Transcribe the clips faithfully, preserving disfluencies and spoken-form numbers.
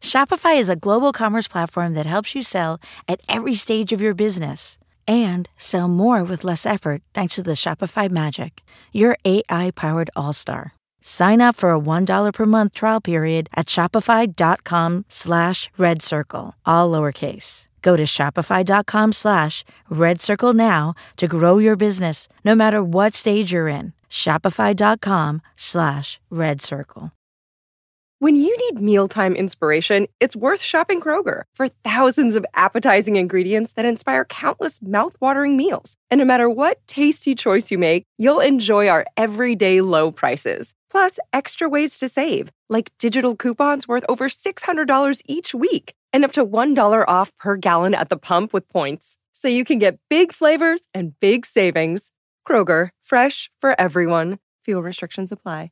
Shopify is a global commerce platform that helps you sell at every stage of your business and sell more with less effort thanks to the Shopify Magic, your A I-powered all-star. Sign up for a one dollar per month trial period at shopify.com slash red circle, all lowercase. Go to shopify.com slash red circle now to grow your business no matter what stage you're in. Shopify.com slash red circle. When you need mealtime inspiration, it's worth shopping Kroger for thousands of appetizing ingredients that inspire countless mouthwatering meals. And no matter what tasty choice you make, you'll enjoy our everyday low prices. Plus, extra ways to save, like digital coupons worth over six hundred dollars each week and up to one dollar off per gallon at the pump with points. So you can get big flavors and big savings. Kroger, fresh for everyone. Fuel restrictions apply.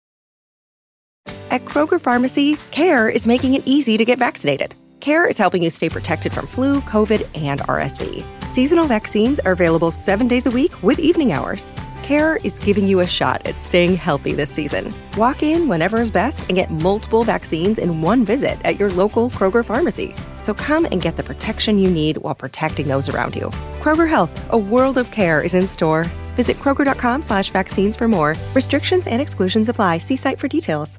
At Kroger Pharmacy, CARE is making it easy to get vaccinated. CARE is helping you stay protected from flu, COVID, and R S V. Seasonal vaccines are available seven days a week with evening hours. CARE is giving you a shot at staying healthy this season. Walk in whenever is best and get multiple vaccines in one visit at your local Kroger Pharmacy. So come and get the protection you need while protecting those around you. Kroger Health, a world of care, is in store. Visit Kroger.com slash vaccines for more. Restrictions and exclusions apply. See site for details.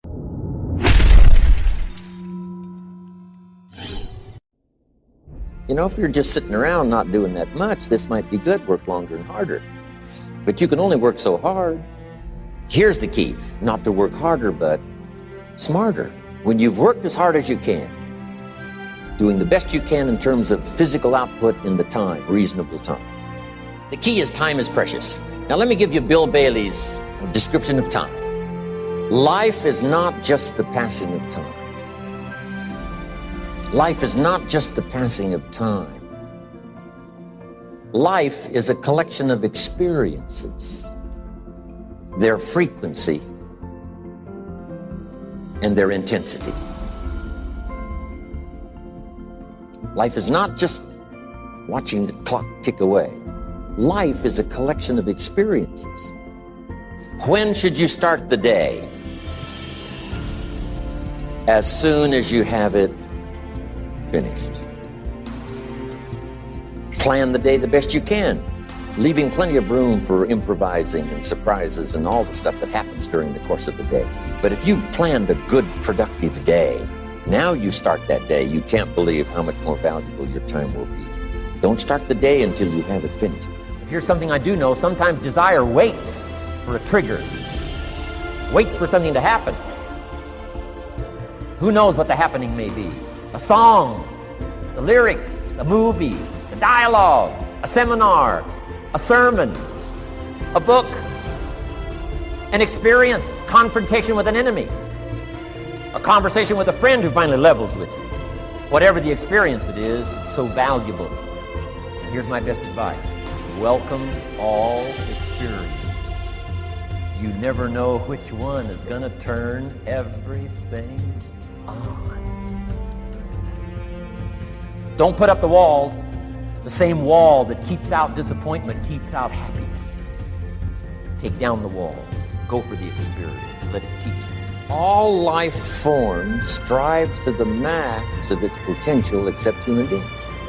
You know, if you're just sitting around not doing that much, this might be good. Work longer and harder. But you can only work so hard. Here's the key. Not to work harder, but smarter. When you've worked as hard as you can, doing the best you can in terms of physical output in the time, reasonable time. The key is time is precious. Now let me give you Bill Bailey's description of time. Life is not just the passing of time. Life is not just the passing of time. Life is a collection of experiences, their frequency, and their intensity. Life is not just watching the clock tick away. Life is a collection of experiences. When should you start the day? As soon as you have it finished. Plan the day the best you can, leaving plenty of room for improvising and surprises and all the stuff that happens during the course of the day. But if you've planned a good, productive day, now you start that day, you can't believe how much more valuable your time will be. Don't start the day until you have it finished. Here's something I do know. Sometimes desire waits for a trigger, waits for something to happen. Who knows what the happening may be? A song, the lyrics, a movie, a dialogue, a seminar, a sermon, a book, an experience, confrontation with an enemy, a conversation with a friend who finally levels with you. Whatever the experience it is, it's so valuable. And here's my best advice. Welcome all experiences. You never know which one is going to turn everything on. Don't put up the walls. The same wall that keeps out disappointment keeps out happiness. Take down the walls. Go for the experience. Let it teach you. All life forms strives to the max of its potential except human beings.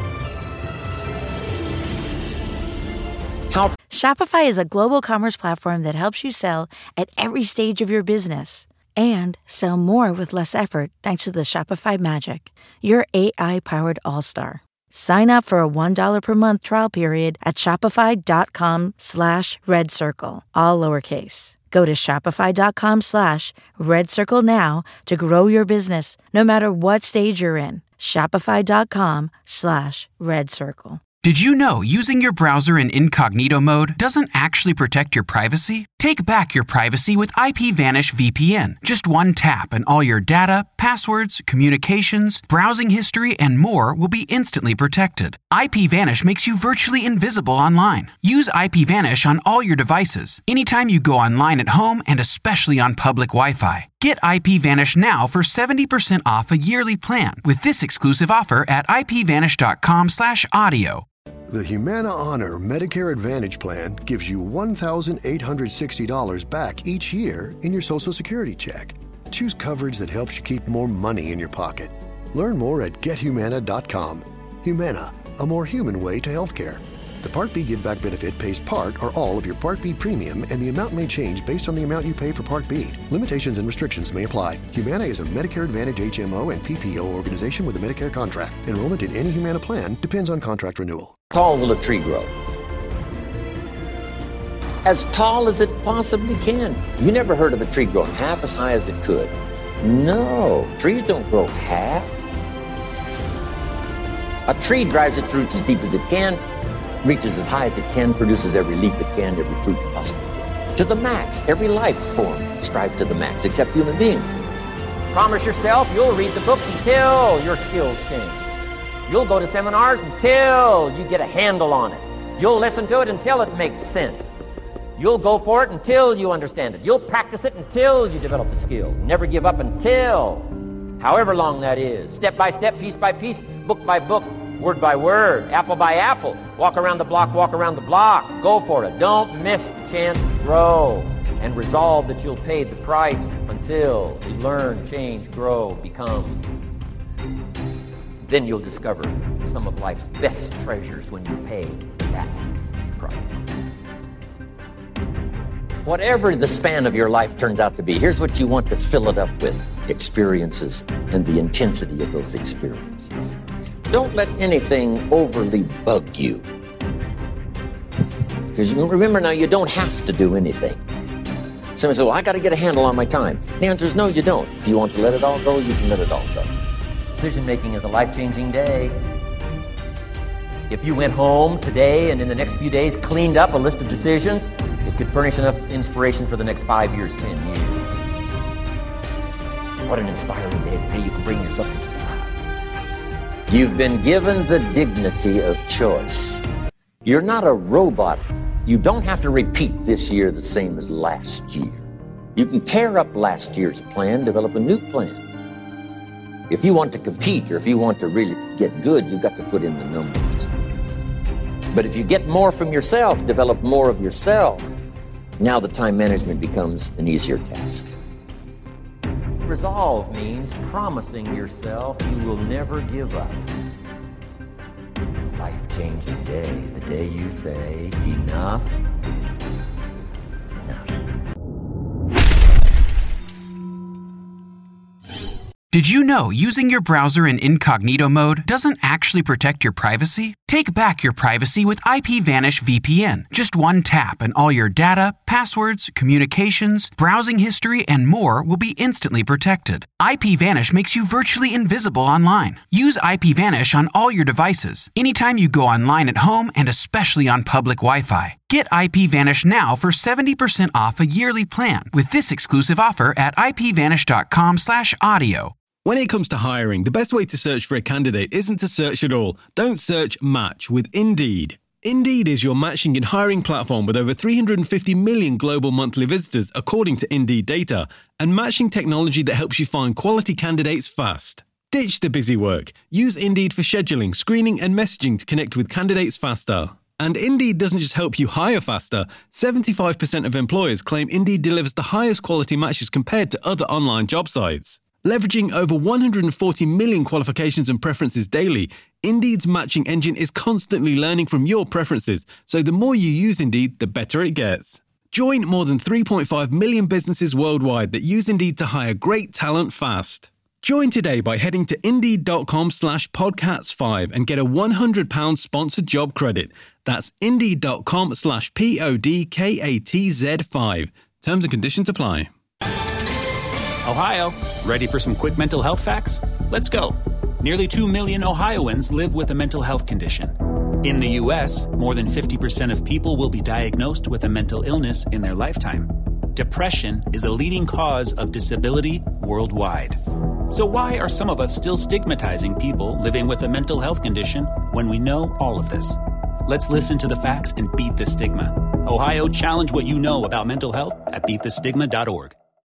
How? Shopify is a global commerce platform that helps you sell at every stage of your business and sell more with less effort thanks to the Shopify Magic, your A I-powered all-star. Sign up for a one dollar per month trial period at shopify.com slash red circle, all lowercase. Go to shopify.com slash red circle now to grow your business no matter what stage you're in. Shopify.com slash red circle. Did you know using your browser in incognito mode doesn't actually protect your privacy? Take back your privacy with IPVanish V P N. Just one tap and all your data, passwords, communications, browsing history, and more will be instantly protected. IPVanish makes you virtually invisible online. Use IPVanish on all your devices, anytime you go online at home and especially on public Wi-Fi. Get IPVanish now for seventy percent off a yearly plan with this exclusive offer at ipvanish.com slash audio. The Humana Honor Medicare Advantage Plan gives you one thousand eight hundred sixty dollars back each year in your Social Security check. Choose coverage that helps you keep more money in your pocket. Learn more at get humana dot com. Humana, a more human way to healthcare. The Part B Give Back benefit pays part or all of your Part B premium, and the amount may change based on the amount you pay for Part B. Limitations and restrictions may apply. Humana is a Medicare Advantage H M O and P P O organization with a Medicare contract. Enrollment in any Humana plan depends on contract renewal. How tall will a tree grow? As tall as it possibly can. You never heard of a tree growing half as high as it could. No, trees don't grow half. A tree drives its roots as deep as it can, reaches as high as it can, produces every leaf it can, every fruit it possibly can. To the max. Every life form strives to the max, except human beings. Promise yourself you'll read the book until your skills change. You'll go to seminars until you get a handle on it. You'll listen to it until it makes sense. You'll go for it until you understand it. You'll practice it until you develop the skill. Never give up until, however long that is. Step by step, piece by piece, book by book, word by word, apple by apple. Walk around the block, walk around the block. Go for it. Don't miss the chance to grow. And resolve that you'll pay the price until you learn, change, grow, become. Then you'll discover some of life's best treasures when you pay that price. Whatever the span of your life turns out to be, here's what you want to fill it up with: experiences and the intensity of those experiences. Don't let anything overly bug you. Because remember now, you don't have to do anything. Somebody says, well, I got to get a handle on my time. The answer is no, you don't. If you want to let it all go, you can let it all go. Decision-making is a life-changing day. If you went home today and in the next few days cleaned up a list of decisions, it could furnish enough inspiration for the next five years, ten years. What an inspiring day today. You can bring yourself to decide. You've been given the dignity of choice. You're not a robot. You don't have to repeat this year the same as last year. You can tear up last year's plan, develop a new plan. If you want to compete or if you want to really get good, you've got to put in the numbers. But if you get more from yourself, develop more of yourself, now the time management becomes an easier task. Resolve means promising yourself you will never give up. Life-changing day, the day you say enough is enough. Did you know using your browser in incognito mode doesn't actually protect your privacy? Take back your privacy with IPVanish V P N. Just one tap and all your data, passwords, communications, browsing history, and more will be instantly protected. IPVanish makes you virtually invisible online. Use IPVanish on all your devices, anytime you go online at home and especially on public Wi-Fi. Get IPVanish now for seventy percent off a yearly plan with this exclusive offer at ipvanish.com slash audio. When it comes to hiring, the best way to search for a candidate isn't to search at all. Don't search, match with Indeed. Indeed is your matching and hiring platform with over three hundred fifty million global monthly visitors according to Indeed data, and matching technology that helps you find quality candidates fast. Ditch the busy work. Use Indeed for scheduling, screening, and messaging to connect with candidates faster. And Indeed doesn't just help you hire faster. seventy-five percent of employers claim Indeed delivers the highest quality matches compared to other online job sites. Leveraging over one hundred forty million qualifications and preferences daily, Indeed's matching engine is constantly learning from your preferences, so the more you use Indeed, the better it gets. Join more than three point five million businesses worldwide that use Indeed to hire great talent fast. Join today by heading to Indeed.com slash podcasts five and get a one hundred pounds sponsored job credit. That's Indeed.com slash P-O-D-K-A-T-Z-five. Terms and conditions apply. Ohio, ready for some quick mental health facts? Let's go. Nearly two million Ohioans live with a mental health condition. In the U S, more than fifty percent of people will be diagnosed with a mental illness in their lifetime. Depression is a leading cause of disability worldwide. So why are some of us still stigmatizing people living with a mental health condition when we know all of this? Let's listen to the facts and beat the stigma. Ohio, challenge what you know about mental health at beat the stigma dot org.